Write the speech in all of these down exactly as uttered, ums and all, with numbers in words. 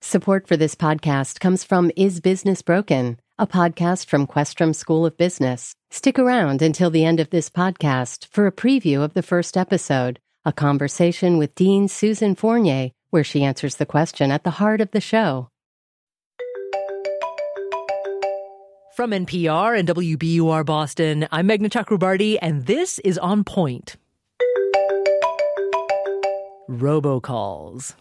Support for this podcast comes from Is Business Broken, a podcast from Questrom School of Business. Stick around until the end of this podcast for a preview of the first episode, a conversation with Dean Susan Fournier, where she answers the question at the heart of the show. From N P R and W B U R Boston, I'm Meghna Chakrabarty, and this is On Point. Robocalls.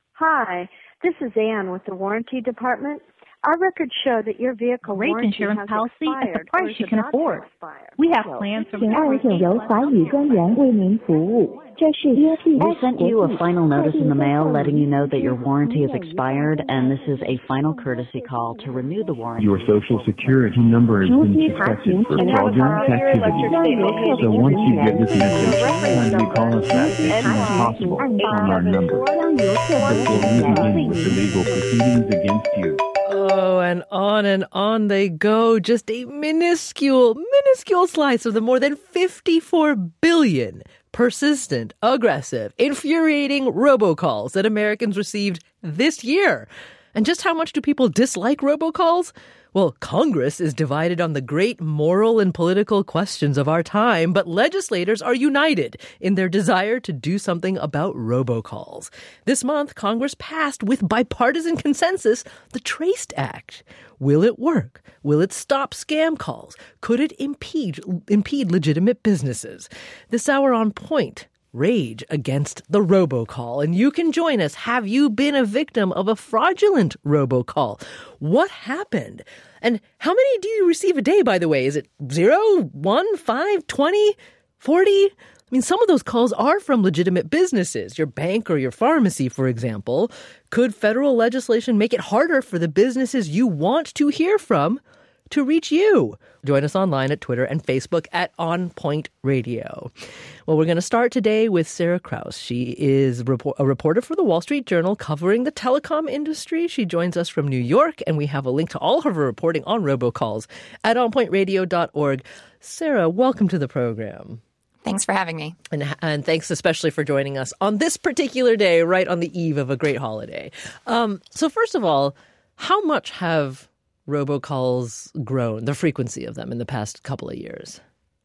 Hi, this is Anne with the Warranty Department. Our records show that your vehicle Great warranty insurance has policy at the expired price or is you can about to afford. expire. We have So, plans from 请二请由华语专员为您服务。这是 U P S We sent you a final notice in the mail letting you know that your warranty has expired, and this is a final courtesy call to renew the warranty. Your social security number has been suspected for fraudulent activity. So once you get this message, kindly call us back as soon as possible on our number before we begin with the legal proceedings against you. Oh, and on and on they go. Just a minuscule, minuscule slice of the more than fifty-four billion persistent, aggressive, infuriating robocalls that Americans received this year. And just how much do people dislike robocalls? Well, Congress is divided on the great moral and political questions of our time, but legislators are united in their desire to do something about robocalls. This month, Congress passed with bipartisan consensus the TRACED Act. Will it work? Will it stop scam calls? Could it impede, impede legitimate businesses? This hour on Point, rage against the robocall. And you can join us. Have you been a victim of a fraudulent robocall? What happened? And how many do you receive a day, by the way? Is it zero, one, five, twenty, forty? I mean, some of those calls are from legitimate businesses, your bank or your pharmacy, for example. Could federal legislation make it harder for the businesses you want to hear from to reach you? Join us online at Twitter and Facebook at On Point Radio. Well, we're going to start today with Sarah Kraus. She is a reporter for the Wall Street Journal covering the telecom industry. She joins us from New York, and we have a link to all of her reporting on robocalls at on point radio dot org. Sarah, welcome to the program. Thanks for having me. And, and thanks especially for joining us on this particular day, right on the eve of a great holiday. Um, so first of all, how much have robocalls grown, the frequency of them in the past couple of years?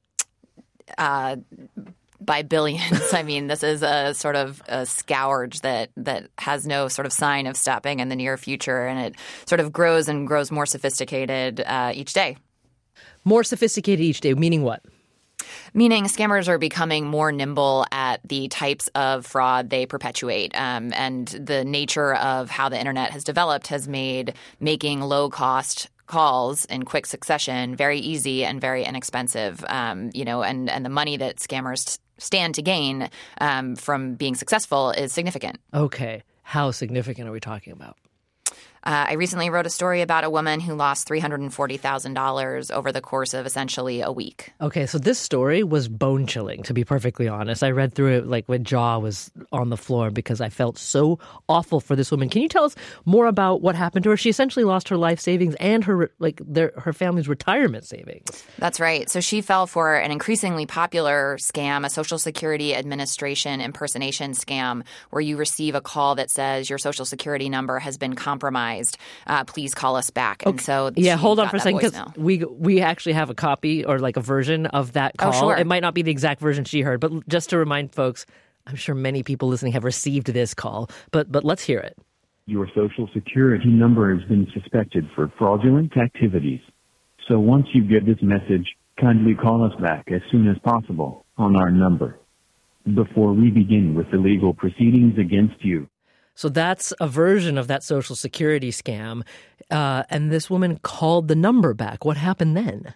Uh, by billions. I mean, this is a sort of a scourge that, that has no sort of sign of stopping in the near future, and it sort of grows and grows more sophisticated uh, each day. More sophisticated each day, meaning what? Meaning scammers are becoming more nimble at the types of fraud they perpetuate. Um, and the nature of how the internet has developed has made making low-cost calls in quick succession very easy and very inexpensive. Um, you know, and, and the money that scammers stand to gain um, from being successful is significant. Okay. How significant are we talking about? Uh, I recently wrote a story about a woman who lost three hundred forty thousand dollars over the course of essentially a week. Okay, so this story was bone-chilling, to be perfectly honest. I read through it like my jaw was on the floor because I felt so awful for this woman. Can you tell us more about what happened to her? She essentially lost her life savings and her like their, her family's retirement savings. That's right. So she fell for an increasingly popular scam, a Social Security Administration impersonation scam, where you receive a call that says your Social Security number has been compromised. Uh, please call us back. Okay. And so yeah, hold on for a second because voicemail. we we actually have a copy or like a version of that call. Oh, sure. It might not be the exact version she heard, but just to remind folks, I'm sure many people listening have received this call, but but let's hear it. Your social security number has been suspected for fraudulent activities. So once you get this message, kindly call us back as soon as possible on our number before we begin with the legal proceedings against you. So that's a version of that Social Security scam. Uh, and this woman called the number back. What happened then?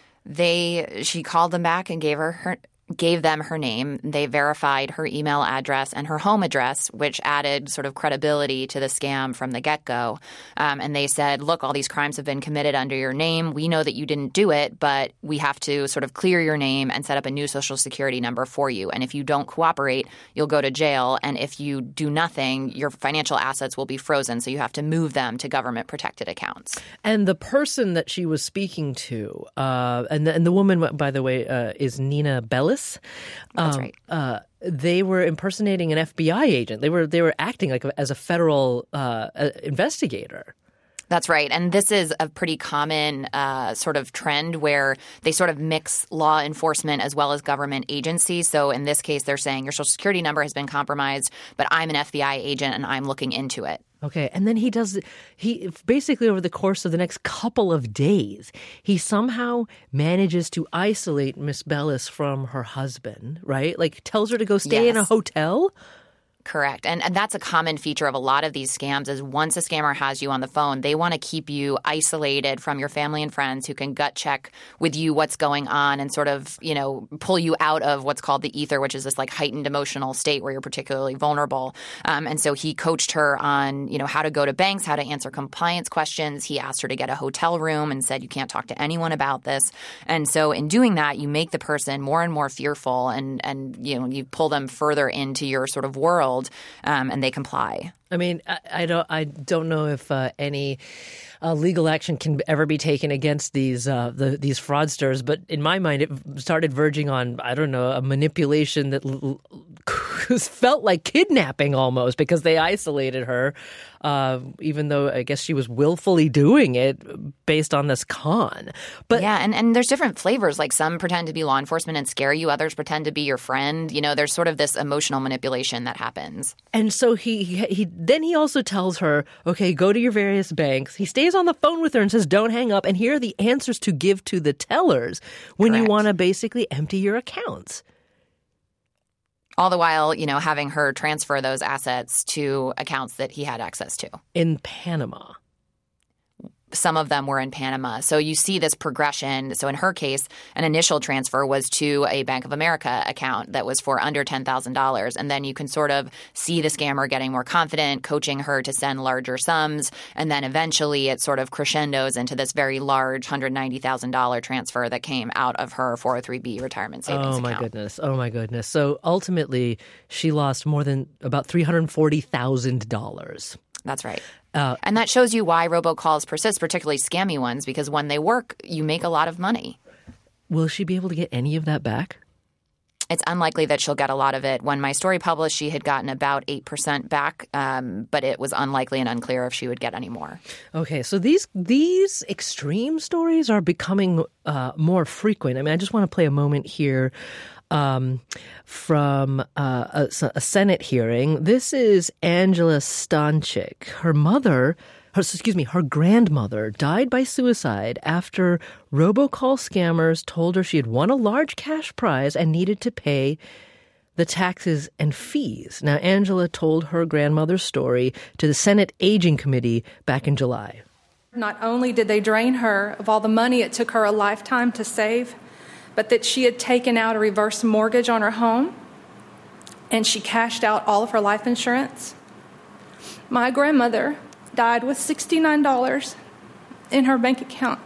They she called them back and gave her her gave them her name. They verified her email address and her home address, which added sort of credibility to the scam from the get-go. Um, and they said, look, all these crimes have been committed under your name. We know that you didn't do it, but we have to sort of clear your name and set up a new Social Security number for you. And if you don't cooperate, you'll go to jail. And if you do nothing, your financial assets will be frozen. So you have to move them to government-protected accounts. And the person that she was speaking to, uh, and, the, and the woman, by the way, uh, is Nina Bellis. Bellis. That's um, right. Uh, they were impersonating an F B I agent. They were they were acting like a, as a federal uh, investigator. That's right. And this is a pretty common uh, sort of trend where they sort of mix law enforcement as well as government agencies. So in this case, they're saying your Social Security number has been compromised, but I'm an F B I agent and I'm looking into it. Okay. And then he does he basically over the course of the next couple of days, he somehow manages to isolate Miss Bellis from her husband, right? Like tells her to go stay Yes. in a hotel. Correct. And and that's a common feature of a lot of these scams is once a scammer has you on the phone, they want to keep you isolated from your family and friends who can gut check with you what's going on and sort of, you know, pull you out of what's called the ether, which is this like heightened emotional state where you're particularly vulnerable. Um, and so he coached her on, you know, how to go to banks, how to answer compliance questions. He asked her to get a hotel room and said you can't talk to anyone about this. And so in doing that, you make the person more and more fearful and, and you know, you pull them further into your sort of world. Um, and they comply. I mean, I, I don't. I don't know if uh, any uh, legal action can ever be taken against these uh, the, these fraudsters. But in my mind, it started verging on I don't know a manipulation that l- l- felt like kidnapping almost because they isolated her, uh, even though I guess she was willfully doing it based on this con. But yeah, and, and there's different flavors. Like some pretend to be law enforcement and scare you. Others pretend to be your friend. You know, there's sort of this emotional manipulation that happens. And so he he then he also tells her, okay, go to your various banks. He stays on the phone with her and says, don't hang up. And here are the answers to give to the tellers when Correct. you want to basically empty your accounts. All the while, you know, having her transfer those assets to accounts that he had access to. In Panama. Some of them were in Panama. So you see this progression. So in her case, an initial transfer was to a Bank of America account that was for under ten thousand dollars. And then you can sort of see the scammer getting more confident, coaching her to send larger sums. And then eventually it sort of crescendos into this very large one hundred ninety thousand dollars transfer that came out of her four oh three B retirement savings Oh, my account. goodness. Oh, my goodness. So ultimately, she lost more than about three hundred forty thousand dollars. That's right. Uh, and that shows you why robocalls persist, particularly scammy ones, because when they work, you make a lot of money. Will she be able to get any of that back? It's unlikely that she'll get a lot of it. When my story published, she had gotten about eight percent back, um, but it was unlikely and unclear if she would get any more. Okay, so these these extreme stories are becoming uh, more frequent. I mean, I just want to play a moment here um, from uh, a, a Senate hearing. This is Angela Stanczyk. Her mother... Her, excuse me, her grandmother died by suicide after robocall scammers told her she had won a large cash prize and needed to pay the taxes and fees. Now, Angela told her grandmother's story to the Senate Aging Committee back in July. Not only did they drain her of all the money it took her a lifetime to save, but that she had taken out a reverse mortgage on her home and she cashed out all of her life insurance. My grandmother died with sixty-nine dollars in her bank account.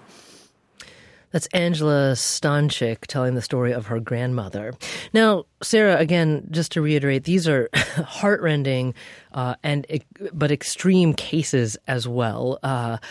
That's Angela Stanczyk telling the story of her grandmother. Now, Sarah, again, just to reiterate, these are heartrending uh, and but extreme cases as well. Uh,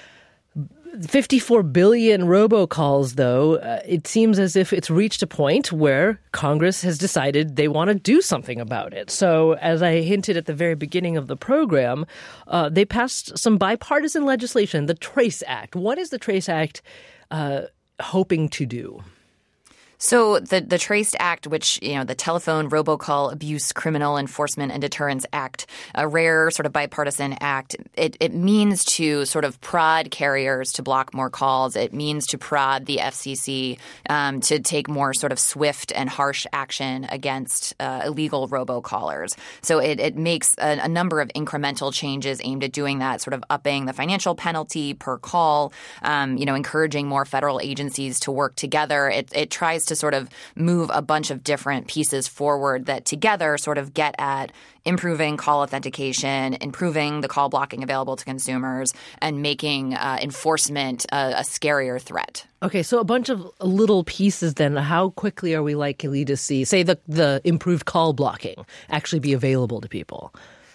fifty-four billion robocalls, though, uh, it seems as if it's reached a point where Congress has decided they want to do something about it. So as I hinted at the very beginning of the program, uh, they passed some bipartisan legislation, the TRACE Act. What is the TRACE Act uh, hoping to do? So the the TRACE Act, which, you know, the Telephone Robocall Abuse Criminal Enforcement and Deterrence Act, a rare sort of bipartisan act, it, it means to sort of prod carriers to block more calls. It means to prod the F C C um, to take more sort of swift and harsh action against uh, illegal robocallers. So it, it makes a, a number of incremental changes aimed at doing that, sort of upping the financial penalty per call, um, you know, encouraging more federal agencies to work together. It, it tries to to sort of move a bunch of different pieces forward that together sort of get at improving call authentication, improving the call blocking available to consumers, and making uh, enforcement a, a scarier threat. Okay, so a bunch of little pieces then. How quickly are we likely to see, say, the, the improved call blocking actually be available to people?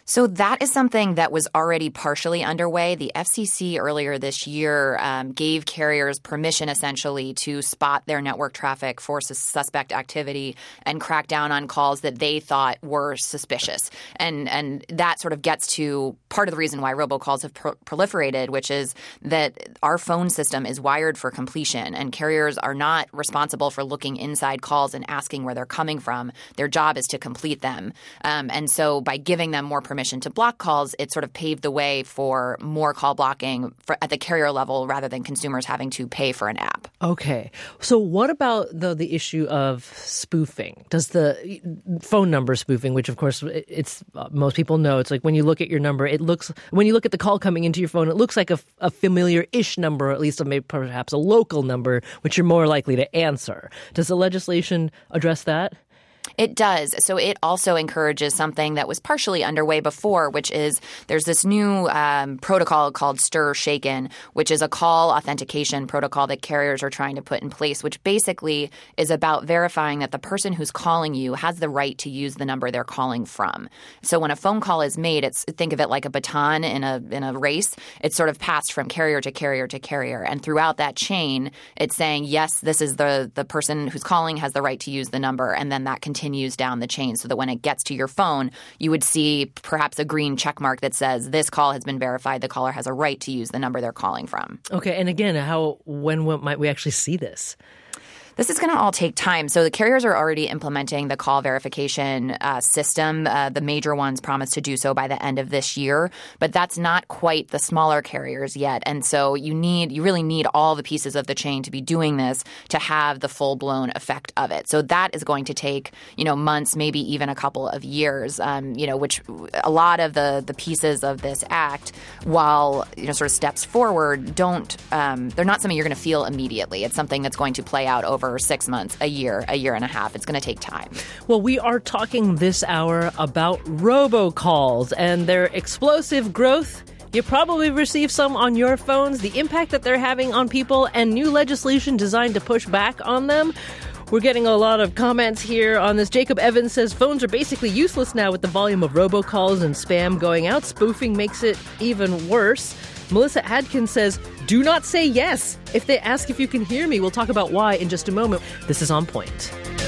So that is something that was already partially underway. The F C C earlier this year um, gave carriers permission essentially to spot their network traffic for sus- suspect activity and crack down on calls that they thought were suspicious. And and that sort of gets to part of the reason why robocalls have pro- proliferated, which is that our phone system is wired for completion, and carriers are not responsible for looking inside calls and asking where they're coming from. Their job is to complete them. Um, and so by giving them more permission to block calls, it sort of paved the way for more call blocking for, at the carrier level rather than consumers having to pay for an app. Okay. So what about the, the issue of spoofing? Does the phone number spoofing, which of course it's uh, most people know, it's like when you look at your number, it looks when you look at the call coming into your phone, it looks like a, a familiar-ish number, or at least a, maybe perhaps a local number, which you're more likely to answer. Does the legislation address that? It does. So it also encourages something that was partially underway before, which is there's this new um, protocol called STIR/SHAKEN, which is a call authentication protocol that carriers are trying to put in place, which basically is about verifying that the person who's calling you has the right to use the number they're calling from. So when a phone call is made, it's think of it like a baton in a in a race. It's sort of passed from carrier to carrier to carrier. And throughout that chain, it's saying, yes, this is the, the person who's calling has the right to use the number. And then that continues continues down the chain so that when it gets to your phone, you would see perhaps a green check mark that says this call has been verified. The caller has a right to use the number they're calling from. Okay. And again, how when, when might we actually see this? This is going to all take time. So the carriers are already implementing the call verification uh, system. Uh, the major ones promise to do so by the end of this year, but that's not quite the smaller carriers yet. And so you need, you really need all the pieces of the chain to be doing this to have the full-blown effect of it. So that is going to take, you know, months, maybe even a couple of years, um, you know, which a lot of the, the pieces of this act, while, you know, sort of steps forward, don't, um, they're not something you're going to feel immediately. It's something that's going to play out over six months, a year, a year and a half. It's going to take time. Well, we are talking this hour about robocalls and their explosive growth. You probably received some on your phones, the impact that they're having on people, and new legislation designed to push back on them. We're getting a lot of comments here on this. Jacob Evans says phones are basically useless now with the volume of robocalls and spam going out. Spoofing makes it even worse. Melissa Adkins says, do not say yes. If they ask if you can hear me, we'll talk about why in just a moment. This is On Point.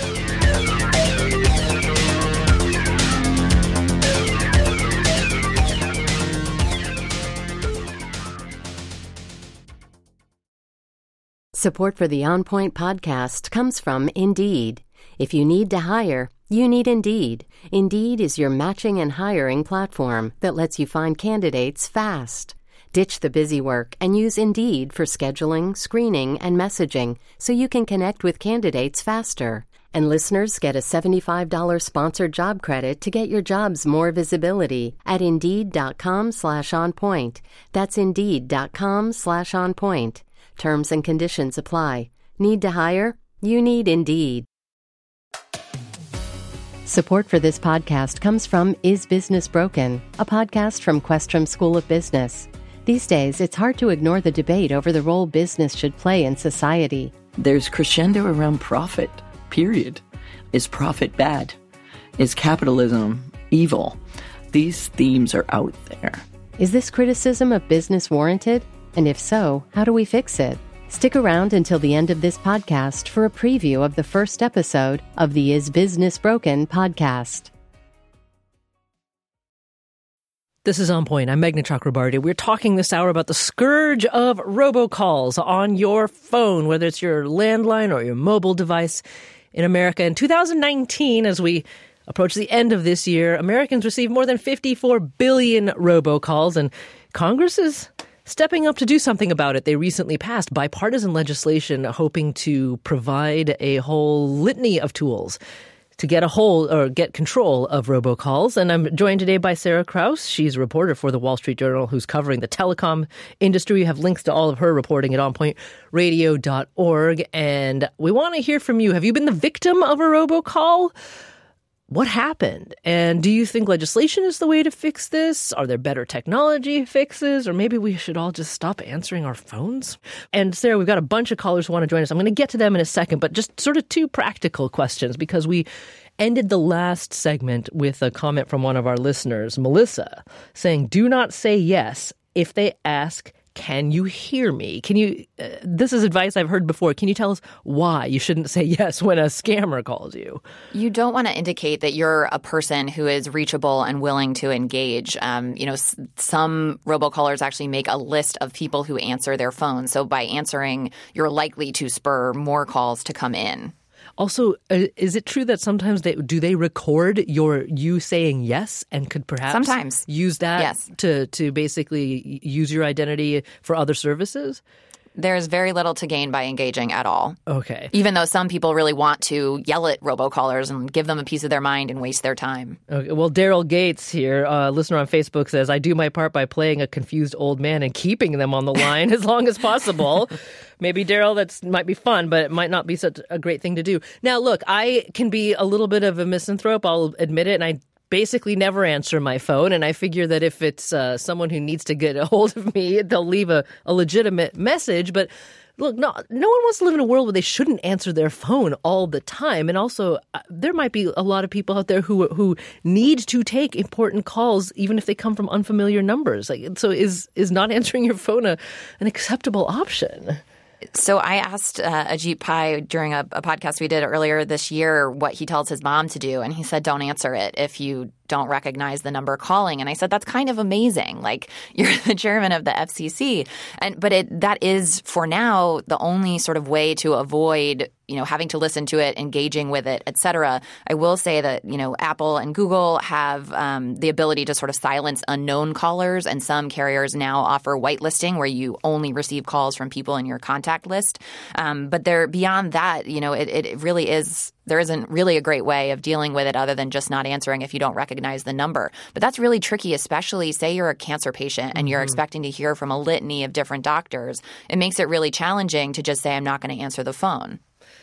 Support for the On Point podcast comes from Indeed. If you need to hire, you need Indeed. Indeed is your matching and hiring platform that lets you find candidates fast. Ditch the busy work and use Indeed for scheduling, screening, and messaging so you can connect with candidates faster. And listeners get a seventy-five dollars sponsored job credit to get your jobs more visibility at Indeed.com slash on point. That's Indeed.com slash on point. Terms and conditions apply. Need to hire? You need Indeed. Support for this podcast comes from Is Business Broken, a podcast from Questrom School of Business. These days, it's hard to ignore the debate over the role business should play in society. There's crescendo around profit, period. Is profit bad? Is capitalism evil? These themes are out there. Is this criticism of business warranted? And if so, how do we fix it? Stick around until the end of this podcast for a preview of the first episode of the Is Business Broken podcast. This is On Point. I'm Meghna Chakrabarty. We're talking this hour about the scourge of robocalls on your phone, whether it's your landline or your mobile device in America. In two thousand nineteen, as we approach the end of this year, Americans received more than fifty-four billion robocalls, and Congress is stepping up to do something about it. They recently passed bipartisan legislation hoping to provide a whole litany of tools to get a hold or get control of robocalls. And I'm joined today by Sarah Kraus. She's a reporter for the Wall Street Journal who's covering the telecom industry. We have links to all of her reporting at on point radio dot org. And we want to hear from you. Have you been the victim of a robocall? What happened? And do you think legislation is the way to fix this? Are there better technology fixes? Or maybe we should all just stop answering our phones? And Sarah, we've got a bunch of callers who want to join us. I'm going to get to them in a second, but just sort of two practical questions, because we ended the last segment with a comment from one of our listeners, Melissa, saying, do not say yes if they ask, can you hear me? Can you, uh, this is advice I've heard before. Can you tell us why you shouldn't say yes when a scammer calls you? You don't want to indicate that you're a person who is reachable and willing to engage. Um, you know, s- some robocallers actually make a list of people who answer their phone. So by answering, you're likely to spur more calls to come in. Also, uh, is it true that sometimes they do they record your you saying yes and could perhaps sometimes use that yes. to to basically use your identity for other services? There's very little to gain by engaging at all. Okay. Even though some people really want to yell at robocallers and give them a piece of their mind and waste their time. Okay. Well, Daryl Gates here, a uh, listener on Facebook, says, I do my part by playing a confused old man and keeping them on the line as long as possible. Maybe, Daryl, that might be fun, but it might not be such a great thing to do. Now, look, I can be a little bit of a misanthrope. I'll admit it, and I basically never answer my phone, and I figure that if it's uh, someone who needs to get a hold of me, they'll leave a, a legitimate message. But look, no, no one wants to live in a world where they shouldn't answer their phone all the time. And also, uh, there might be a lot of people out there who who need to take important calls, even if they come from unfamiliar numbers. Like, so is is not answering your phone a, an acceptable option? So I asked uh, Ajit Pai during a, a podcast we did earlier this year what he tells his mom to do. And he said, don't answer it if you don't recognize the number calling. And I said, that's kind of amazing. Like, you're the chairman of the F C C. And but it that is, for now, the only sort of way to avoid, you know, having to listen to it, engaging with it, et cetera. I will say that, you know, Apple and Google have um, the ability to sort of silence unknown callers. And some carriers now offer whitelisting, where you only receive calls from people in your contact list. Um, but they're beyond that, you know, it, it really is – there isn't really a great way of dealing with it other than just not answering if you don't recognize the number. But that's really tricky, especially say you're a cancer patient and you're mm-hmm. expecting to hear from a litany of different doctors. It makes it really challenging to just say, I'm not going to answer the phone.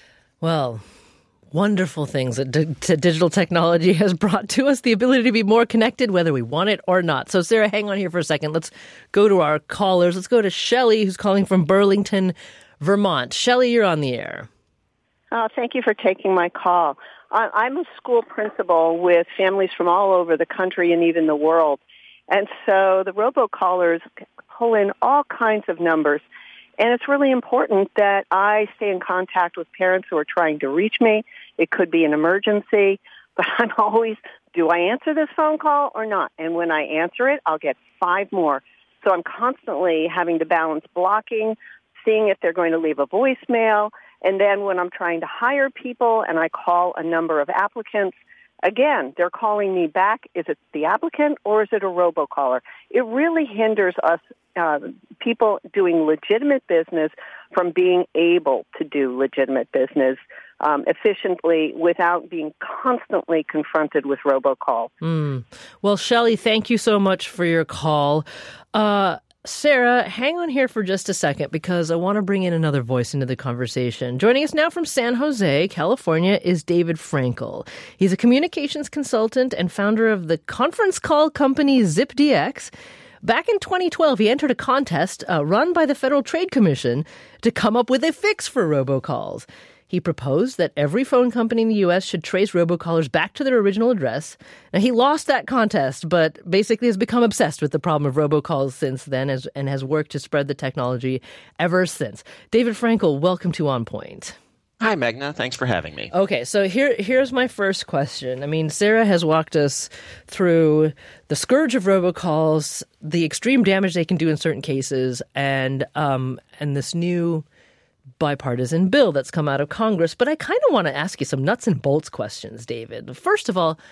Well, wonderful things that d- t- digital technology has brought to us, the ability to be more connected, whether we want it or not. So, Sarah, hang on here for a second. Let's go to our callers. Let's go to Shelley, who's calling from Burlington, Vermont. Shelley, you're on the air. Oh, thank you for taking my call. I'm a school principal with families from all over the country and even the world. And so the robocallers pull in all kinds of numbers. And it's really important that I stay in contact with parents who are trying to reach me. It could be an emergency, but I'm always, do I answer this phone call or not? And when I answer it, I'll get five more. So I'm constantly having to balance blocking, seeing if they're going to leave a voicemail. And then when I'm trying to hire people and I call a number of applicants, again, they're calling me back. Is it the applicant or is it a robocaller? It really hinders us, uh, people doing legitimate business, from being able to do legitimate business um, efficiently without being constantly confronted with robocalls. Mm. Well, Shelley, thank you so much for your call. Uh, Sarah, hang on here for just a second, because I want to bring in another voice into the conversation. Joining us now from San Jose, California, is David Frankel. He's a communications consultant and founder of the conference call company ZipDX. Back in twenty twelve, he entered a contest uh, run by the Federal Trade Commission to come up with a fix for robocalls. He proposed that every phone company in the U S should trace robocallers back to their original address. Now, he lost that contest, but basically has become obsessed with the problem of robocalls since then as, and has worked to spread the technology ever since. David Frankel, welcome to On Point. Hi, Meghna. Thanks for having me. Okay, so here, here's my first question. I mean, Sarah has walked us through the scourge of robocalls, the extreme damage they can do in certain cases, and um, and this new bipartisan bill that's come out of Congress. But I kind of want to ask you some nuts and bolts questions, David. First of all,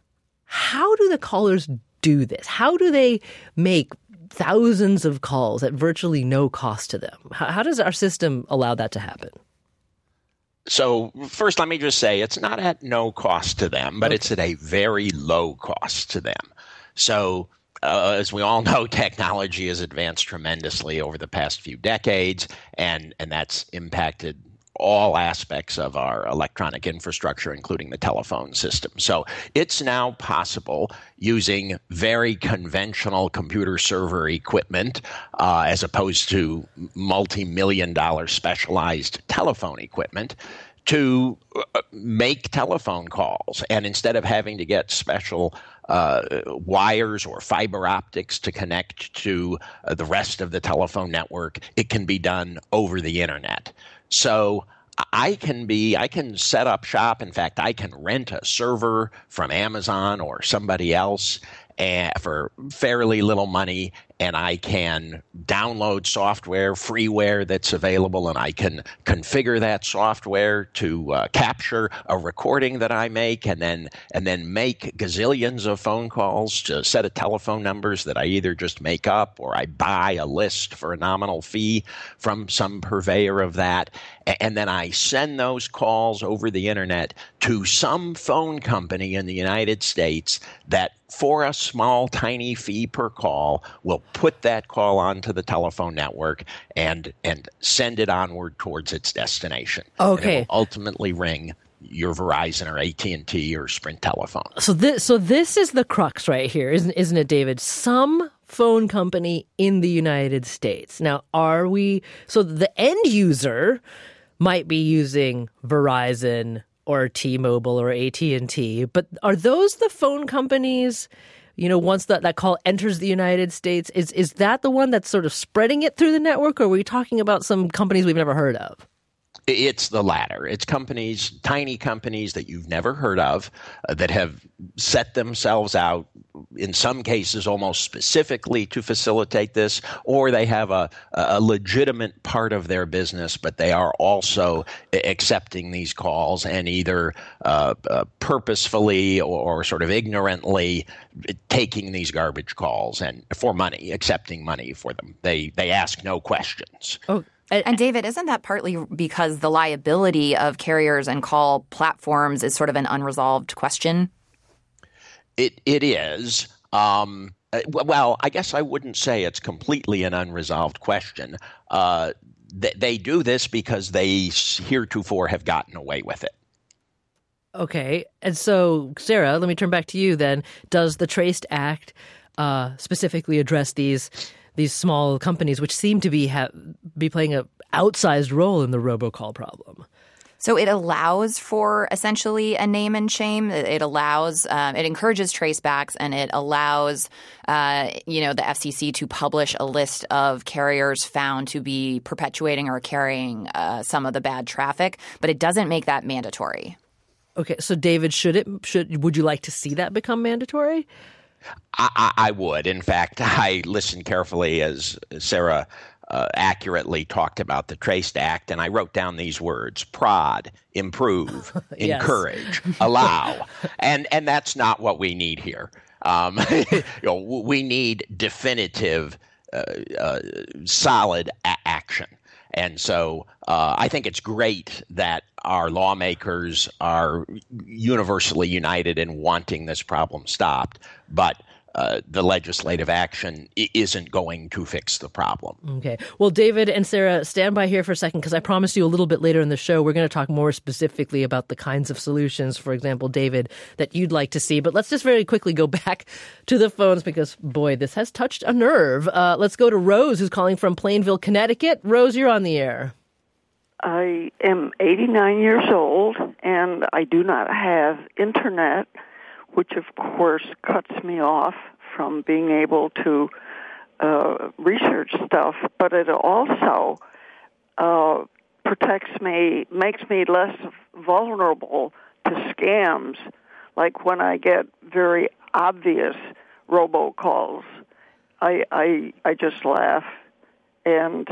how do the callers do this? How do they make thousands of calls at virtually no cost to them? How, how does our system allow that to happen? So first, let me just say it's not at no cost to them, but okay. It's at a very low cost to them. So Uh, as we all know, technology has advanced tremendously over the past few decades, and, and that's impacted all aspects of our electronic infrastructure, including the telephone system. So it's now possible, using very conventional computer server equipment, uh, as opposed to multi-million dollar specialized telephone equipment, to make telephone calls. And instead of having to get special uh, wires or fiber optics to connect to uh, the rest of the telephone network, it can be done over the internet. So I can be, I can set up shop. In fact, I can rent a server from Amazon or somebody else and for fairly little money, and I can download software, freeware that's available, and I can configure that software to uh, capture a recording that I make, and then and then make gazillions of phone calls to a set of telephone numbers that I either just make up or I buy a list for a nominal fee from some purveyor of that, and then I send those calls over the internet to some phone company in the United States that, for a small, tiny fee per call, will put that call onto the telephone network and and send it onward towards its destination. Okay. And it will ultimately ring your Verizon or A T and T or Sprint telephone. So this, so this is the crux right here, isn't isn't it, David? Some phone company in the United States. Now, are we? So the end user might be using Verizon or T-Mobile or A T and T, but are those the phone companies? You know, once that, that call enters the United States, is is that the one that's sort of spreading it through the network, or are we talking about some companies we've never heard of? It's the latter. It's companies, tiny companies that you've never heard of, uh, that have set themselves out, in some cases almost specifically to facilitate this, or they have a, a legitimate part of their business, but they are also accepting these calls and either uh, uh, purposefully or, or sort of ignorantly taking these garbage calls and for money, accepting money for them. They they ask no questions. Oh. And David, isn't that partly because the liability of carriers and call platforms is sort of an unresolved question? It It is. Um, well, I guess I wouldn't say it's completely an unresolved question. Uh, th- they do this because they heretofore have gotten away with it. Okay. And so, Sarah, let me turn back to you then. Does the Traced Act uh, specifically address these these small companies, which seem to be ha- be playing an outsized role in the robocall problem? So it allows for essentially a name and shame. It allows, um, it encourages tracebacks, and it allows, uh, you know, the F C C to publish a list of carriers found to be perpetuating or carrying uh, some of the bad traffic, but it doesn't make that mandatory. Okay, so David, should it should would you like to see that become mandatory? I, I would. In fact, I listened carefully as Sarah uh, accurately talked about the Traced Act, and I wrote down these words: prod, improve, encourage, allow. And and that's not what we need here. Um, you know, we need definitive, uh, uh, solid a- action. And so uh, I think it's great that our lawmakers are universally united in wanting this problem stopped, but uh, the legislative action isn't going to fix the problem. Okay. Well, David and Sarah, stand by here for a second, because I promised you a little bit later in the show we're going to talk more specifically about the kinds of solutions, for example, David, that you'd like to see. But let's just very quickly go back to the phones, because, boy, this has touched a nerve. Uh, let's go to Rose, who's calling from Plainville, Connecticut. Rose, you're on the air. I am eighty-nine years old, and I do not have internet, which, of course, cuts me off from being able to uh, research stuff, but it also uh, protects me, makes me less vulnerable to scams, like when I get very obvious robocalls. I, I, I just laugh, and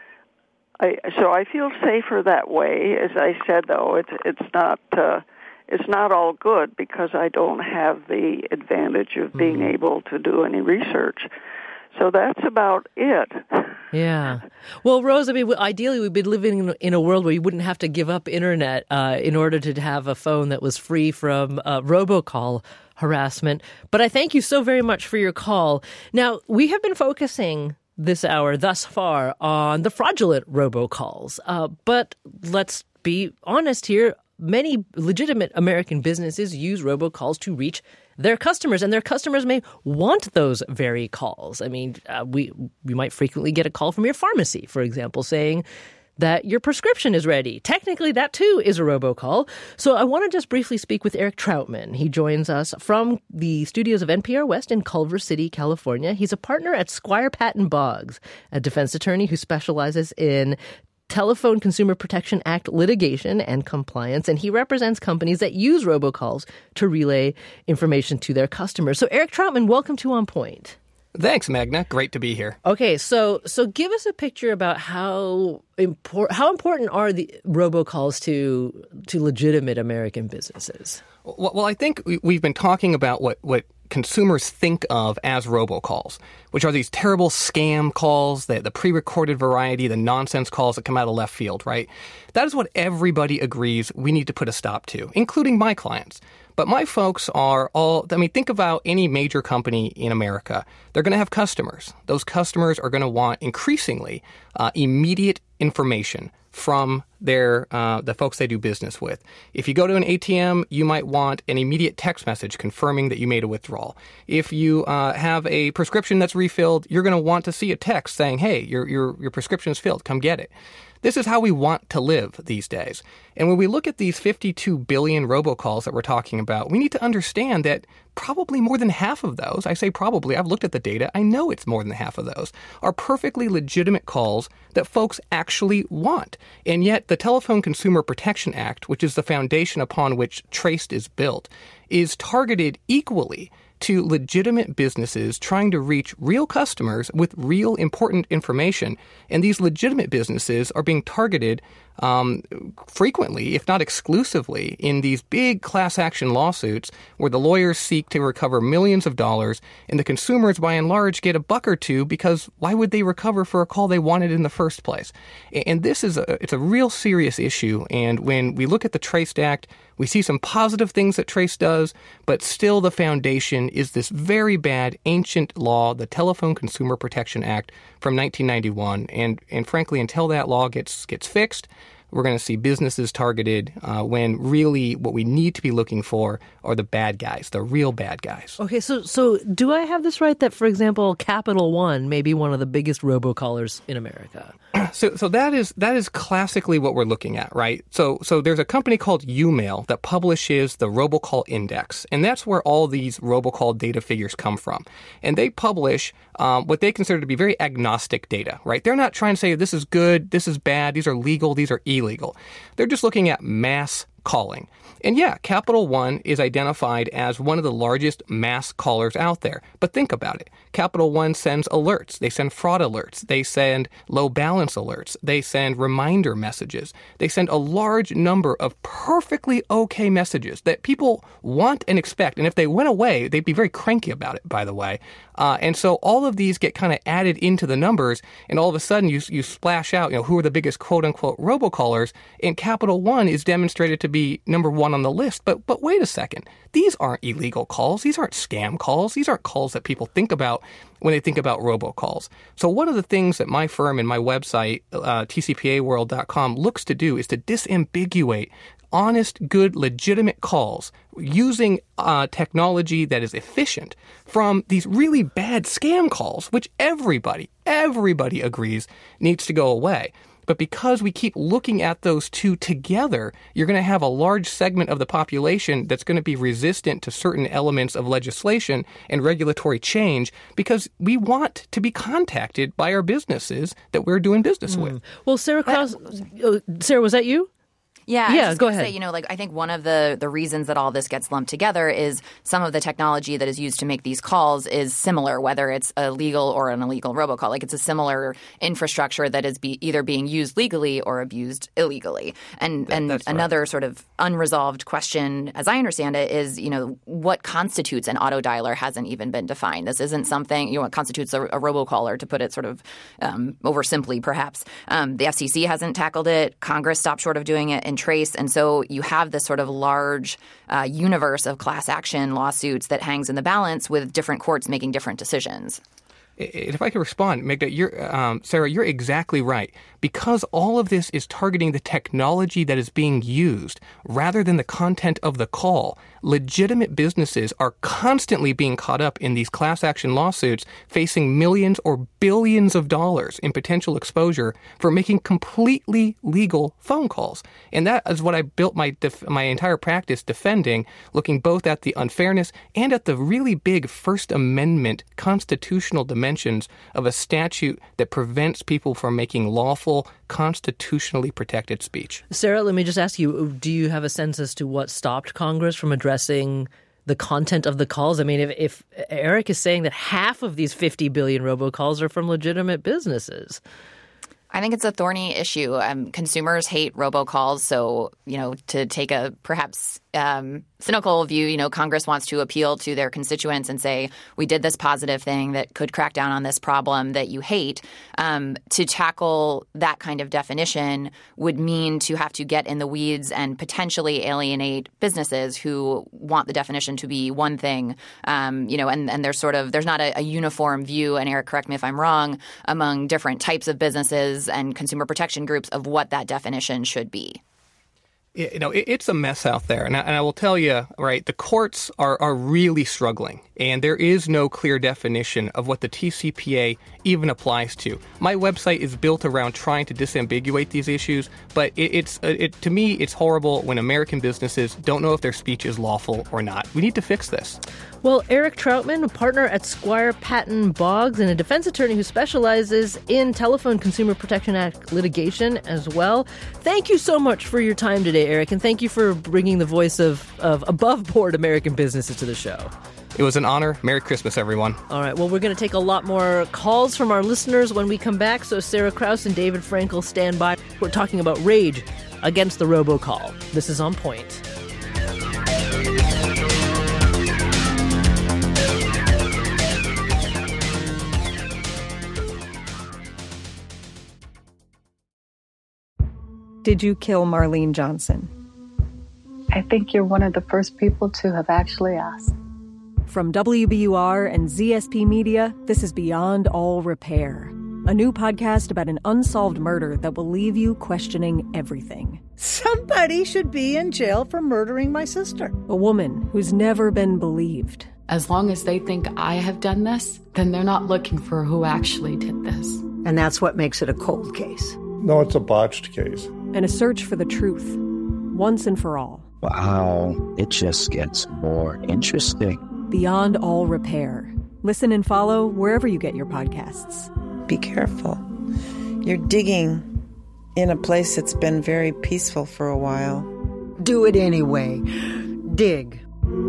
I, so I feel safer that way. As I said, though, it's it's not uh, it's not all good, because I don't have the advantage of being mm-hmm. able to do any research. So that's about it. Yeah. Well, Rose, I mean, ideally we'd be living in a world where you wouldn't have to give up internet uh, in order to have a phone that was free from uh, robocall harassment. But I thank you so very much for your call. Now, we have been focusing this hour thus far on the fraudulent robocalls. Uh, but let's be honest here. Many legitimate American businesses use robocalls to reach their customers, and their customers may want those very calls. I mean, uh, we we might frequently get a call from your pharmacy, for example, saying that your prescription is ready. Technically, that too is a robocall. So I want to just briefly speak with Eric Troutman. He joins us from the studios of N P R West in Culver City, California. He's a partner at Squire Patton Boggs, a defense attorney who specializes in Telephone Consumer Protection Act litigation and compliance, and he represents companies that use robocalls to relay information to their customers. So Eric Troutman, welcome to On Point. Thanks, Magna. Great to be here. Okay, so so give us a picture about how impor- how important are the robocalls to to legitimate American businesses? Well, well I think we've been talking about what, what consumers think of as robocalls, which are these terrible scam calls, the, the pre-recorded variety, the nonsense calls that come out of left field, right? That is what everybody agrees we need to put a stop to, including my clients. But my folks are all, I mean, think about any major company in America. They're going to have customers. Those customers are going to want increasingly uh, immediate information from their uh, the folks they do business with. If you go to an A T M, you might want an immediate text message confirming that you made a withdrawal. If you uh, have a prescription that's refilled, you're going to want to see a text saying, hey, your your your prescription is filled. Come get it. This is how we want to live these days. And when we look at these fifty-two billion robocalls that we're talking about, we need to understand that probably more than half of those, I say probably, I've looked at the data, I know it's more than half of those, are perfectly legitimate calls that folks actually want. And yet the Telephone Consumer Protection Act, which is the foundation upon which Traced is built, is targeted equally to legitimate businesses trying to reach real customers with real important information. And these legitimate businesses are being targeted um, frequently, if not exclusively, in these big class action lawsuits where the lawyers seek to recover millions of dollars and the consumers, by and large, get a buck or two because why would they recover for a call they wanted in the first place? And this is a, it's a real serious issue. And when we look at the Traced Act, we see some positive things that Trace does, but still the foundation is this very bad ancient law, the Telephone Consumer Protection Act from nineteen ninety-one. And and frankly, until that law gets gets fixed, we're going to see businesses targeted uh, when really what we need to be looking for are the bad guys, the real bad guys. Okay, so so do I have this right that, for example, Capital One may be one of the biggest robocallers in America? So so that is that is classically what we're looking at, right? So so there's a company called YouMail that publishes the Robocall Index, and that's where all these robocall data figures come from. And they publish um, what they consider to be very agnostic data, right? They're not trying to say this is good, this is bad, these are legal, these are illegal. They're just looking at mass calling. And yeah, Capital One is identified as one of the largest mass callers out there. But think about it. Capital One sends alerts. They send fraud alerts. They send low balance alerts. They send reminder messages. They send a large number of perfectly okay messages that people want and expect. And if they went away, they'd be very cranky about it, by the way. Uh, and so all of these get kind of added into the numbers, and all of a sudden you you splash out, you know, who are the biggest quote-unquote robocallers, and Capital One is demonstrated to be number one on the list. But but wait a second. These aren't illegal calls. These aren't scam calls. These aren't calls that people think about when they think about robocalls. So one of the things that my firm and my website, uh, T C P A world dot com, looks to do is to disambiguate honest, good, legitimate calls using uh, technology that is efficient from these really bad scam calls, which everybody, everybody agrees needs to go away. But because we keep looking at those two together, you're going to have a large segment of the population that's going to be resistant to certain elements of legislation and regulatory change because we want to be contacted by our businesses that we're doing business mm. with. Well, Sarah Kraus, uh, Sarah, was that you? Yeah, yeah. I was go ahead. ahead. Say, you know, like I think one of the the reasons that all this gets lumped together is some of the technology that is used to make these calls is similar, whether it's a legal or an illegal robocall. Like it's a similar infrastructure that is be either being used legally or abused illegally. And that, and right. Another sort of unresolved question, as I understand it, is you know what constitutes an auto dialer hasn't even been defined. This isn't something you know what constitutes a, a robocaller, to put it sort of um, oversimply, perhaps. Um, the F C C hasn't tackled it. Congress stopped short of doing it. And Trace. And so you have this sort of large uh, universe of class action lawsuits that hangs in the balance with different courts making different decisions. If I could respond, Megna, you're, um, Sarah, you're exactly right. Because all of this is targeting the technology that is being used rather than the content of the call, legitimate businesses are constantly being caught up in these class action lawsuits, facing millions or billions of dollars in potential exposure for making completely legal phone calls. And that is what I built my def- my entire practice defending, looking both at the unfairness and at the really big First Amendment constitutional dimensions of a statute that prevents people from making lawful, constitutionally protected speech. Sarah, let me just ask you, do you have a sense as to what stopped Congress from addressing the content of the calls? I mean, if, if Eric is saying that half of these fifty billion robocalls are from legitimate businesses. I think it's a thorny issue. Um, consumers hate robocalls. So, you know, to take a perhaps um, cynical view, you know, Congress wants to appeal to their constituents and say, we did this positive thing that could crack down on this problem that you hate. Um, to tackle that kind of definition would mean to have to get in the weeds and potentially alienate businesses who want the definition to be one thing. Um, you know, and, and there's sort of there's not a, a uniform view, and Eric, correct me if I'm wrong, among different types of businesses and consumer protection groups of what that definition should be. You know, it's a mess out there. And I, and I will tell you, right, the courts are, are really struggling. And there is no clear definition of what the T C P A even applies to. My website is built around trying to disambiguate these issues. But it, it's it, to me, it's horrible when American businesses don't know if their speech is lawful or not. We need to fix this. Well, Eric Troutman, a partner at Squire Patton Boggs and a defense attorney who specializes in Telephone Consumer Protection Act litigation as well. Thank you so much for your time today, Eric, and thank you for bringing the voice of, of above-board American businesses to the show. It was an honor. Merry Christmas, everyone. All right. Well, we're going to take a lot more calls from our listeners when we come back, so Sarah Krause and David Frankel stand by. We're talking about rage against the robocall. This is On Point. Did you kill Marlene Johnson? I think you're one of the first people to have actually asked. From W B U R and Z S P Media, this is Beyond All Repair, a new podcast about an unsolved murder that will leave you questioning everything. Somebody should be in jail for murdering my sister. A woman who's never been believed. As long as they think I have done this, then they're not looking for who actually did this. And that's what makes it a cold case. No, it's a botched case. And a search for the truth, once and for all. Wow, it just gets more interesting. Beyond All Repair. Listen and follow wherever you get your podcasts. Be careful. You're digging in a place that's been very peaceful for a while. Do it anyway. Dig.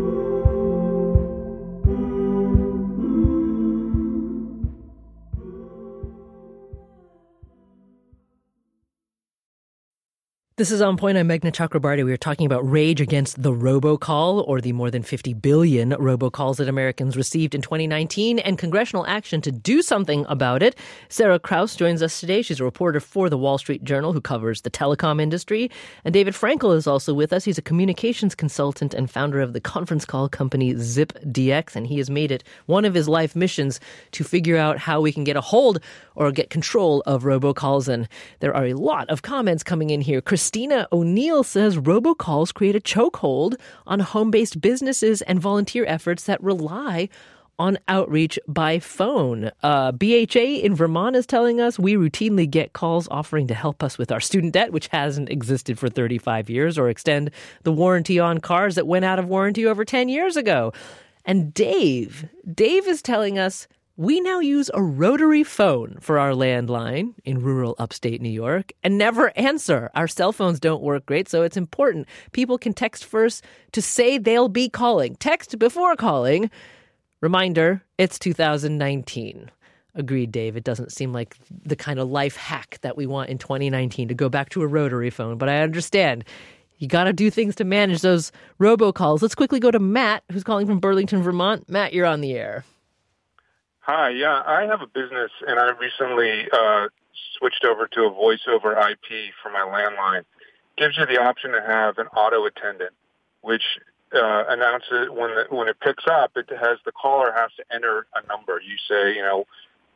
This is On Point. I'm Meghna Chakrabarty. We are talking about rage against the robocall, or the more than fifty billion robocalls that Americans received in twenty nineteen, and congressional action to do something about it. Sarah Krause joins us today. She's a reporter for the Wall Street Journal who covers the telecom industry. And David Frankel is also with us. He's a communications consultant and founder of the conference call company ZipDX, and he has made it one of his life missions to figure out how we can get a hold or get control of robocalls. And there are a lot of comments coming in here. Christina O'Neill says robocalls create a chokehold on home-based businesses and volunteer efforts that rely on outreach by phone. Uh, B H A in Vermont is telling us we routinely get calls offering to help us with our student debt, which hasn't existed for thirty-five years, or extend the warranty on cars that went out of warranty over ten years ago. And Dave, Dave is telling us we now use a rotary phone for our landline in rural upstate New York and never answer. Our cell phones don't work great, so it's important people can text first to say they'll be calling. Text before calling. Reminder, it's two thousand nineteen. Agreed, Dave. It doesn't seem like the kind of life hack that we want in twenty nineteen to go back to a rotary phone, but I understand. You got to do things to manage those robocalls. Let's quickly go to Matt, who's calling from Burlington, Vermont. Matt, you're on the air. Hi, yeah, I have a business, and I recently uh, switched over to a voice over I P for my landline. It gives you the option to have an auto attendant, which uh, announces when the, when it picks up, it has the caller has to enter a number. You say, you know,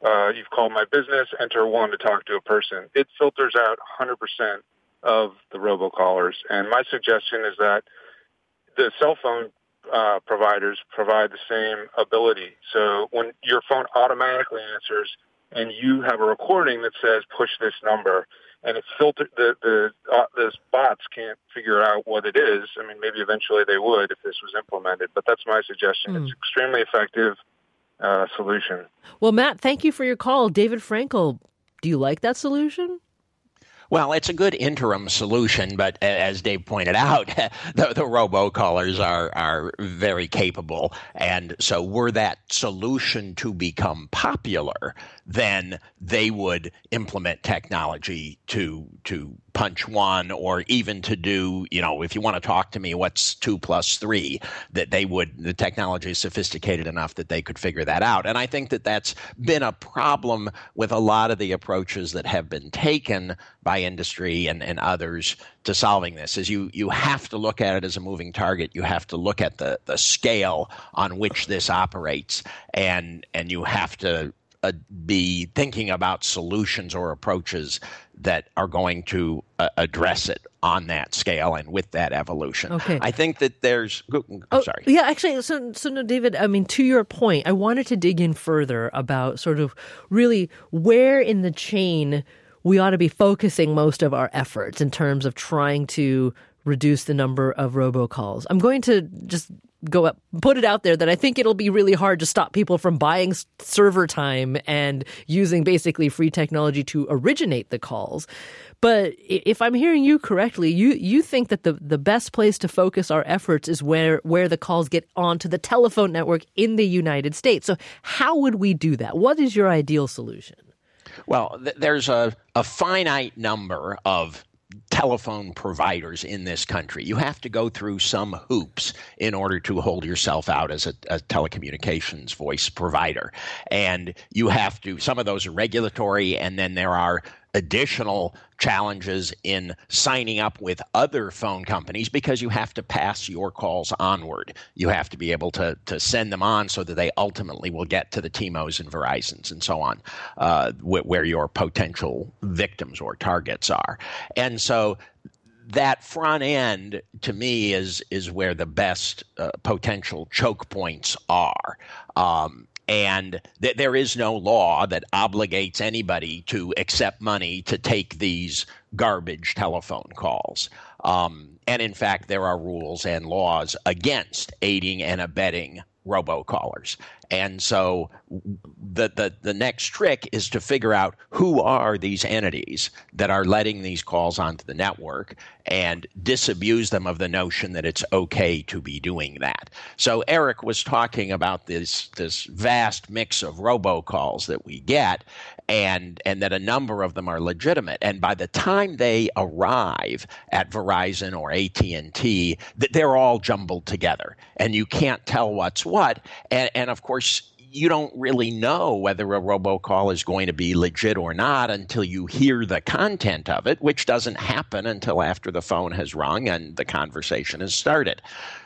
uh, you've called my business, enter one to talk to a person. It filters out one hundred percent of the robocallers. And my suggestion is that the cell phone uh, providers provide the same ability. So when your phone automatically answers and you have a recording that says push this number, and it's filtered, the the uh, those bots can't figure out what it is. I mean, maybe eventually they would if this was implemented, but that's my suggestion. Mm. It's extremely effective uh, solution. Well, Matt, thank you for your call. David Frankel, do you like that solution? Well, it's a good interim solution, but as Dave pointed out, the, the robocallers are are very capable. And so were that solution to become popular, then they would implement technology to to punch one, or even to do, you know, if you want to talk to me, what's two plus three, that they would, the technology is sophisticated enough that they could figure that out. And I think that that's been a problem with a lot of the approaches that have been taken by industry and, and others to solving this, is you you have to look at it as a moving target. You have to look at the, the scale on which this operates, and and you have to Uh, be thinking about solutions or approaches that are going to uh, address it on that scale and with that evolution. Okay. I think that there's I'm oh, sorry. Yeah, actually, so, so no, David, I mean, to your point, I wanted to dig in further about sort of really where in the chain we ought to be focusing most of our efforts in terms of trying to reduce the number of robocalls. I'm going to just go up, put it out there that I think it'll be really hard to stop people from buying server time and using basically free technology to originate the calls. But if I'm hearing you correctly, you, you think that the, the best place to focus our efforts is where, where the calls get onto the telephone network in the United States. So how would we do that? What is your ideal solution? Well, th- there's a, a finite number of telephone providers in this country. You have to go through some hoops in order to hold yourself out as a, a telecommunications voice provider. And you have to, some of those are regulatory, and then there are additional challenges in signing up with other phone companies, because you have to pass your calls onward. You have to be able to to send them on so that they ultimately will get to the T-Mos and Verizons and so on, uh, wh- where your potential victims or targets are. And so that front end, to me, is is where the best uh, potential choke points are. Um, And th- there is no law that obligates anybody to accept money to take these garbage telephone calls. Um, and in fact, there are rules and laws against aiding and abetting robocallers. And so the, the the next trick is to figure out who are these entities that are letting these calls onto the network, and disabuse them of the notion that it's okay to be doing that. So Eric was talking about this this vast mix of robocalls that we get, and and that a number of them are legitimate. And by the time they arrive at Verizon or A T and T, they're all jumbled together, and you can't tell what's what. And, and of course, you don't really know whether a robocall is going to be legit or not until you hear the content of it, which doesn't happen until after the phone has rung and the conversation has started.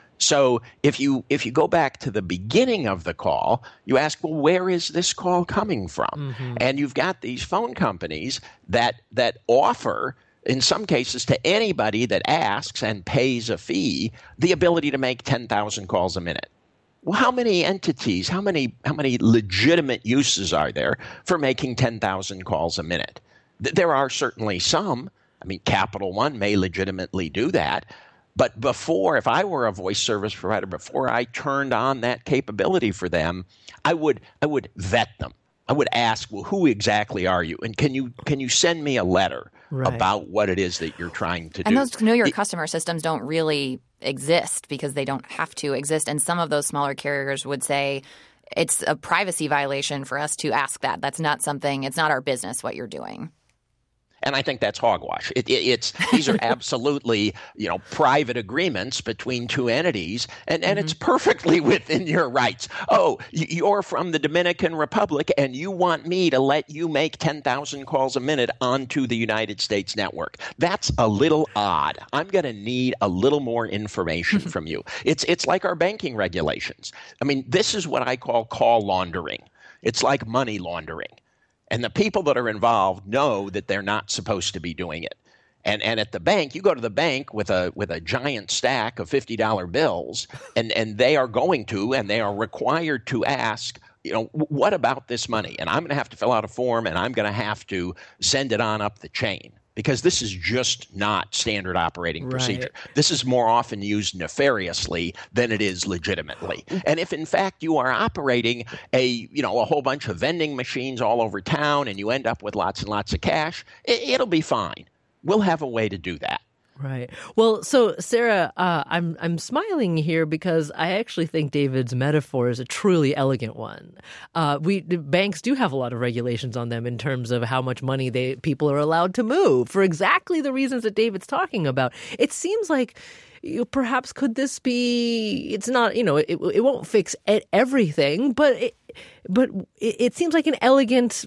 So if you if you go back to the beginning of the call, you ask, well, where is this call coming from? Mm-hmm. And you've got these phone companies that that offer, in some cases, to anybody that asks and pays a fee, the ability to make ten thousand calls a minute. Well, how many entities, how many how many legitimate uses are there for making ten thousand calls a minute? There are certainly some. I mean, Capital One may legitimately do that. But before, if I were a voice service provider, before I turned on that capability for them, I would I would vet them. I would ask, well, who exactly are you? And can you can you send me a letter right. about what it is that you're trying to and do? And those know your it, customer systems don't really exist because they don't have to exist. And some of those smaller carriers would say it's a privacy violation for us to ask that. That's not something, it's not our business what you're doing. And I think that's hogwash. It, it, it's these are absolutely, you know, private agreements between two entities, and, and mm-hmm. it's perfectly within your rights. Oh, you're from the Dominican Republic, and you want me to let you make ten thousand calls a minute onto the United States network. That's a little odd. I'm going to need a little more information from you. It's it's like our banking regulations. I mean, this is what I call call laundering. It's like money laundering. And the people that are involved know that they're not supposed to be doing it. And and at the bank, you go to the bank with a with a giant stack of fifty dollar bills, and, and they are going to and they are required to ask, you know, what about this money? And I'm going to have to fill out a form, and I'm going to have to send it on up the chain. Because this is just not standard operating Right. procedure. This is more often used nefariously than it is legitimately. And if in fact you are operating a, you know, a whole bunch of vending machines all over town and you end up with lots and lots of cash, it, it'll be fine. We'll have a way to do that. Right. Well, so Sarah, uh, I'm I'm smiling here because I actually think David's metaphor is a truly elegant one. Uh, we the banks do have a lot of regulations on them in terms of how much money they people are allowed to move for exactly the reasons that David's talking about. It seems like you know, perhaps could this be? It's not. You know, it it won't fix everything, but it, but it, it seems like an elegant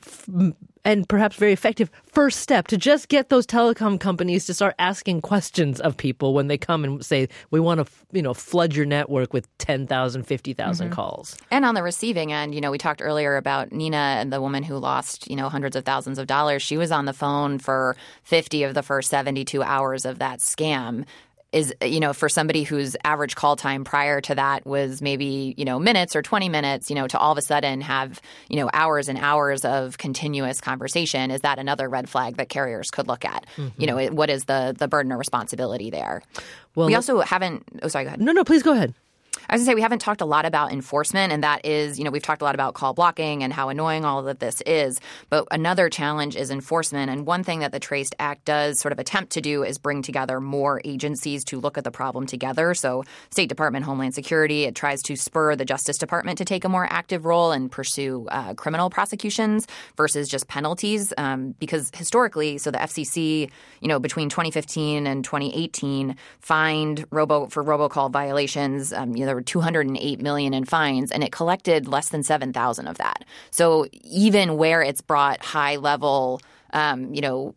and perhaps very effective first step to just get those telecom companies to start asking questions of people when they come and say, we want to, you know, flood your network with ten thousand, fifty thousand Mm-hmm. calls. And on the receiving end, you know, we talked earlier about Nina and the woman who lost, you know, hundreds of thousands of dollars. She was on the phone for fifty of the first seventy-two hours of that scam. Is, you know, for somebody whose average call time prior to that was maybe, you know, minutes or twenty minutes, you know, to all of a sudden have, you know, hours and hours of continuous conversation, is that another red flag that carriers could look at? Mm-hmm. You know, it, what is the the burden or responsibility there? Well, we also haven't – oh, sorry, go ahead. No, no, please go ahead. I was going to say we haven't talked a lot about enforcement, and that is, you know, we've talked a lot about call blocking and how annoying all of this is. But another challenge is enforcement. And one thing that the Traced Act does sort of attempt to do is bring together more agencies to look at the problem together. So State Department, Homeland Security, it tries to spur the Justice Department to take a more active role and pursue uh, criminal prosecutions versus just penalties. Um, because historically, so the F C C, you know, between twenty fifteen and twenty eighteen fined robo for robocall violations. Um, you know, there were two hundred eight million in fines, and it collected less than seven thousand of that. So even where it's brought high level, um, you know,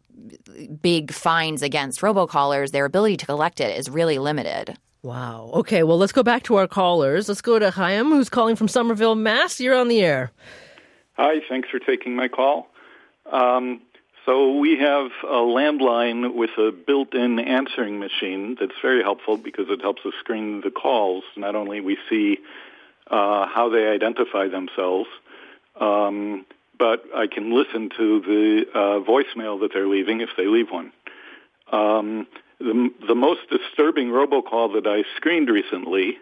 big fines against robocallers, their ability to collect it is really limited. Wow. Okay, well, let's go back to our callers. Let's go to Chaim, who's calling from Somerville, Mass. You're on the air. Hi, thanks for taking my call. Um, so we have a landline with a built-in answering machine that's very helpful because it helps us screen the calls. Not only we see uh, how they identify themselves, um, but I can listen to the uh, voicemail that they're leaving if they leave one. Um, the, the most disturbing robocall that I screened recently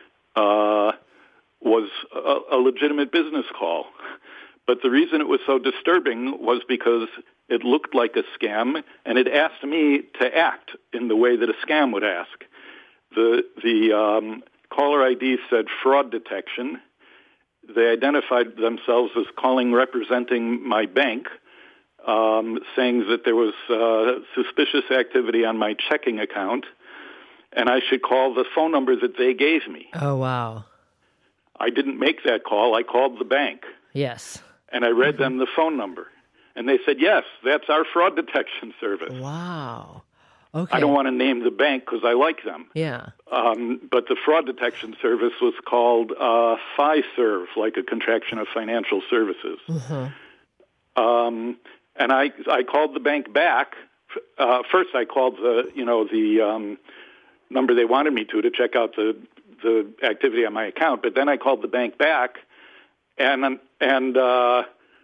uh, was a, a legitimate business call. But the reason it was so disturbing was because it looked like a scam, and it asked me to act in the way that a scam would ask. The the um, caller I D said fraud detection. They identified themselves as calling representing my bank, um, saying that there was uh, suspicious activity on my checking account, and I should call the phone number that they gave me. Oh, wow. I didn't make that call. I called the bank. Yes. And I read them the phone number. And they said, yes, that's our fraud detection service. Wow. Okay. I don't want to name the bank because I like them. Yeah. Um, but the fraud detection service was called uh, FiServ, like a contraction of financial services. Mm-hmm. Um, and I I called the bank back. Uh, first, I called the you know the um, number they wanted me to to check out the the activity on my account. But then I called the bank back, and and uh,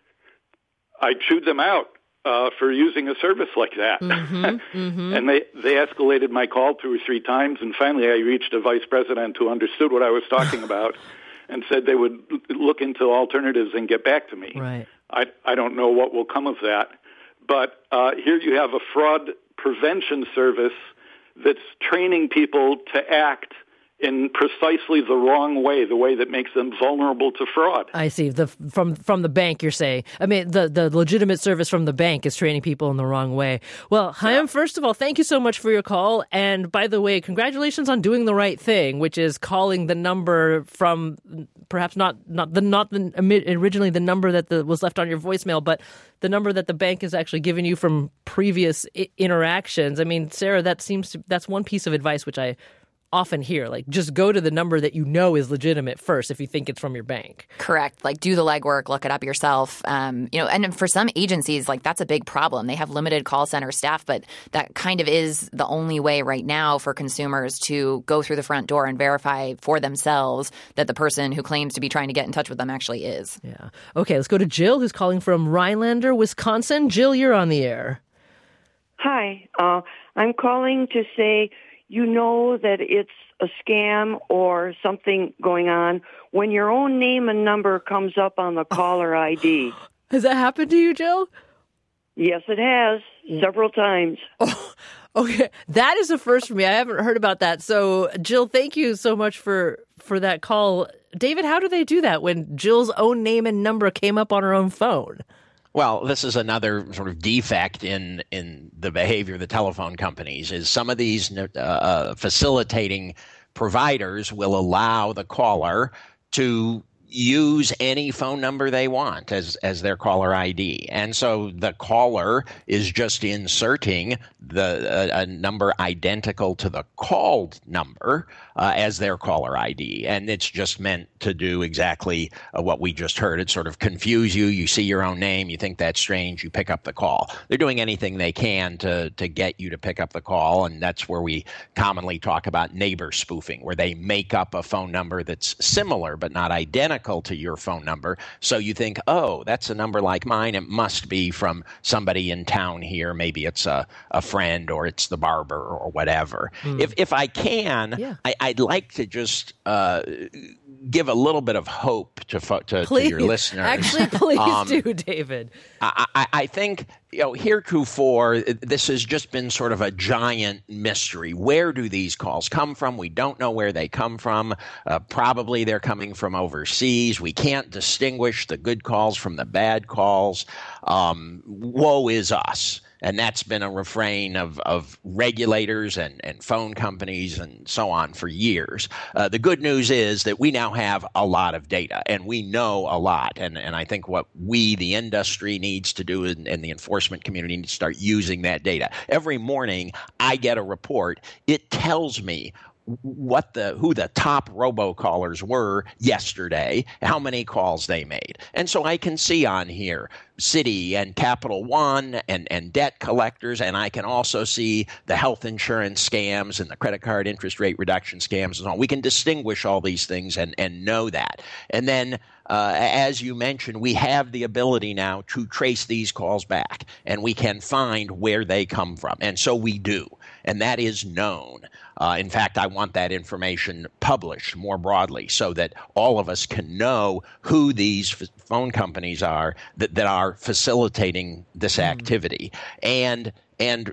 I chewed them out uh, for using a service like that. Mm-hmm, mm-hmm. And they, they escalated my call two or three times, and finally I reached a vice president who understood what I was talking about and said they would look into alternatives and get back to me. Right. I, I don't know what will come of that. But uh, here you have a fraud prevention service that's training people to act in precisely the wrong way, the way that makes them vulnerable to fraud. I see. The from from the bank, you're saying. I mean, the, the legitimate service from the bank is training people in the wrong way. Well, Chaim, yeah. First of all, thank you so much for your call. And by the way, congratulations on doing the right thing, which is calling the number from perhaps not not the not the originally the number that the, was left on your voicemail, but the number that the bank has actually given you from previous I- interactions. I mean, Sarah, that seems to, that's one piece of advice which I often hear. Like, just go to the number that you know is legitimate first if you think it's from your bank. Correct. Like, do the legwork, look it up yourself. Um, you know, and for some agencies, like, that's a big problem. They have limited call center staff, but that kind of is the only way right now for consumers to go through the front door and verify for themselves that the person who claims to be trying to get in touch with them actually is. Yeah. Okay, let's go to Jill, who's calling from Rhinelander, Wisconsin. Jill, you're on the air. Hi. Uh, I'm calling to say you know that it's a scam or something going on when your own name and number comes up on the caller I D. Has that happened to you, Jill? Yes, it has. Several times. Oh, okay. That is a first for me. I haven't heard about that. So, Jill, thank you so much for, for that call. David, how do they do that when Jill's own name and number came up on her own phone? Well, this is another sort of defect in in the behavior of the telephone companies, is some of these uh, facilitating providers will allow the caller to use any phone number they want as as their caller I D. And so the caller is just inserting the a, a number identical to the called number uh, as their caller I D. And it's just meant to do exactly uh, what we just heard. It sort of confuse you. You see your own name. You think that's strange. You pick up the call. They're doing anything they can to, to get you to pick up the call. And that's where we commonly talk about neighbor spoofing, where they make up a phone number that's similar but not identical to your phone number. So you think, oh, that's a number like mine. It must be from somebody in town here. Maybe it's a, a friend or it's the barber or whatever. Mm. If if I can, yeah. I, I'd like to just uh, give a little bit of hope to to, to your listeners. Actually, please um, do, David. I, I, I think, you know, heretofore, this has just been sort of a giant mystery. Where do these calls come from? We don't know where they come from. Uh, probably they're coming from overseas. We can't distinguish the good calls from the bad calls. Um, woe is us. And that's been a refrain of, of regulators and, and phone companies and so on for years. Uh, the good news is that we now have a lot of data, and we know a lot. And, and I think what we, the industry, needs to do and, and the enforcement community needs to start using that data. Every morning I get a report. It tells me what the who the top robocallers were yesterday, how many calls they made. And so I can see on here Citi and Capital One and, and debt collectors, and I can also see the health insurance scams and the credit card interest rate reduction scams and so on. We can distinguish all these things and, and know that. And then Uh, as you mentioned, we have the ability now to trace these calls back, and we can find where they come from. And so we do, and that is known. Uh, in fact, I want that information published more broadly so that all of us can know who these f- phone companies are that, that are facilitating this activity. Mm. And and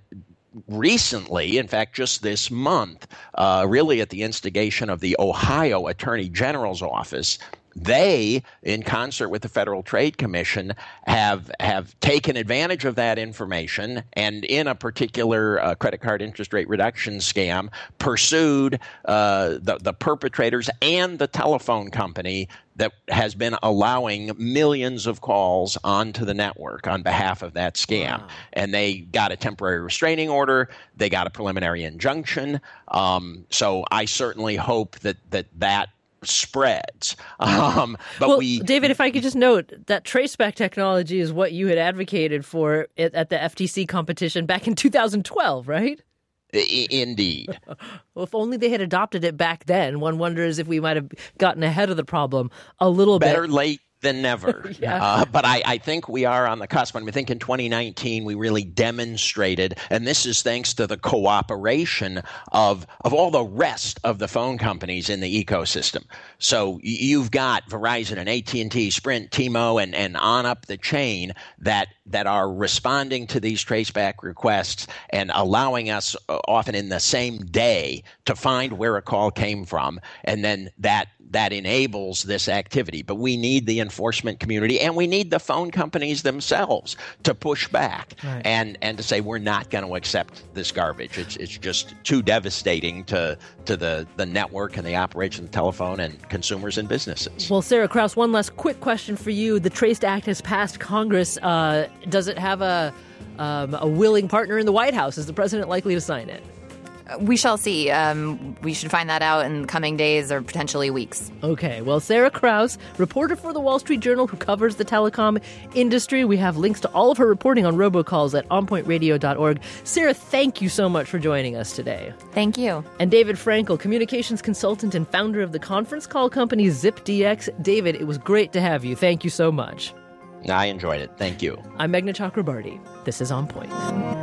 recently, in fact, just this month, uh, really at the instigation of the Ohio Attorney General's office, they, in concert with the Federal Trade Commission, have have taken advantage of that information and in a particular uh, credit card interest rate reduction scam pursued uh, the, the perpetrators and the telephone company that has been allowing millions of calls onto the network on behalf of that scam. Wow. And they got a temporary restraining order. They got a preliminary injunction. Um, so I certainly hope that that, that spreads. Um, but well, we, David, if I could just note that traceback technology is what you had advocated for at the F T C competition back in two thousand twelve, right? I- indeed. Well, if only they had adopted it back then. One wonders if we might have gotten ahead of the problem a little Better bit. Better late than never. yeah. uh, but I, I think we are on the cusp. And I think in twenty nineteen, we really demonstrated, and this is thanks to the cooperation of, of all the rest of the phone companies in the ecosystem. So you've got Verizon and A T and T, Sprint, T-Mo, and, and on up the chain that that are responding to these traceback requests and allowing us uh, often in the same day to find where a call came from. And then that that enables this activity. But we need the enforcement community and we need the phone companies themselves to push back right. and, and to say we're not going to accept this garbage. It's it's just too devastating to to the, the network and the operation of the telephone and consumers and businesses. Well, Sarah Kraus, one last quick question for you. The TRACED Act has passed Congress. Uh, does it have a um, a willing partner in the White House? Is the president likely to sign it? We shall see. Um, we should find that out in the coming days or potentially weeks. Okay. Well, Sarah Kraus, reporter for the Wall Street Journal who covers the telecom industry. We have links to all of her reporting on robocalls at on point radio dot org. Sarah, thank you so much for joining us today. Thank you. And David Frankel, communications consultant and founder of the conference call company ZipDX. David, it was great to have you. Thank you so much. I enjoyed it. Thank you. I'm Meghna Chakrabarty. This is On Point.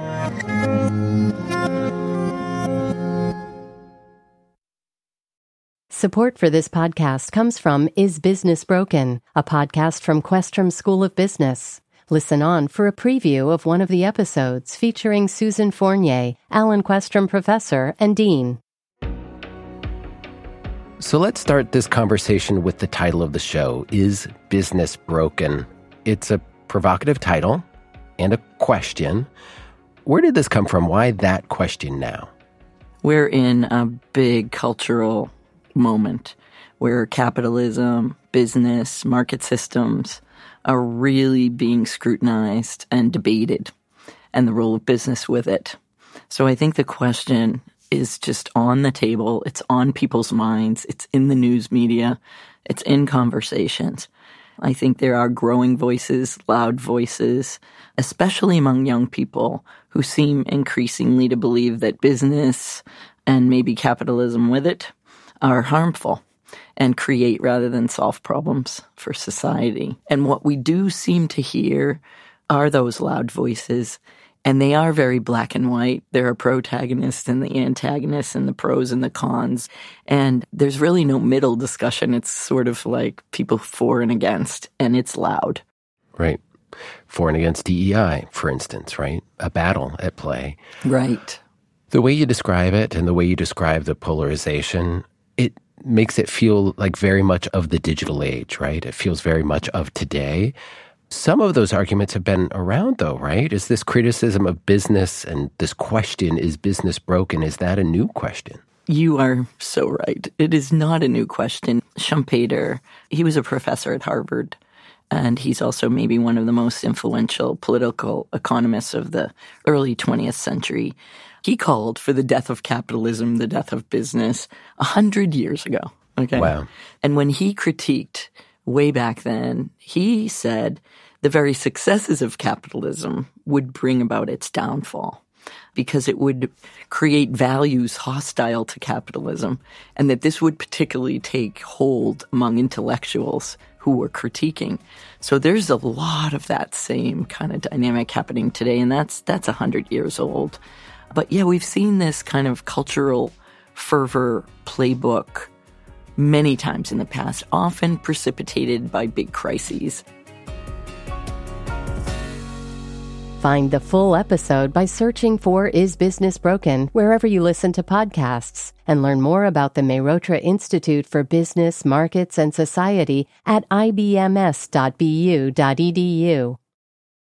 Support for this podcast comes from Is Business Broken, a podcast from Questrom School of Business. Listen on for a preview of one of the episodes featuring Susan Fournier, Alan Questrom Professor and Dean. So let's start this conversation with the title of the show, Is Business Broken? It's a provocative title and a question. Where did this come from? Why that question now? We're in a big cultural moment where capitalism, business, market systems are really being scrutinized and debated, and the role of business with it. So I think the question is just on the table. It's on people's minds. It's in the news media. It's in conversations. I think there are growing voices, loud voices, especially among young people who seem increasingly to believe that business and maybe capitalism with it are harmful and create rather than solve problems for society. And what we do seem to hear are those loud voices, and they are very black and white. There are protagonists and the antagonists and the pros and the cons. And there's really no middle discussion. It's sort of like people for and against, and it's loud. Right. For and against D E I, for instance, right? A battle at play. Right. The way you describe it and the way you describe the polarization, it makes it feel like very much of the digital age, right? It feels very much of today. Some of those arguments have been around, though, right? Is this criticism of business and this question, is business broken, is that a new question? You are so right. It is not a new question. Schumpeter, he was a professor at Harvard, and he's also maybe one of the most influential political economists of the early twentieth century. He called for the death of capitalism, the death of business, a hundred years ago. Okay. Wow. And when he critiqued way back then, he said the very successes of capitalism would bring about its downfall because it would create values hostile to capitalism, and that this would particularly take hold among intellectuals who were critiquing. So there's a lot of that same kind of dynamic happening today, and that's that's a hundred years old. But yeah, we've seen this kind of cultural fervor playbook many times in the past, often precipitated by big crises. Find the full episode by searching for Is Business Broken wherever you listen to podcasts, and learn more about the Mehrotra Institute for Business, Markets, and Society at I B M S dot B U dot E D U.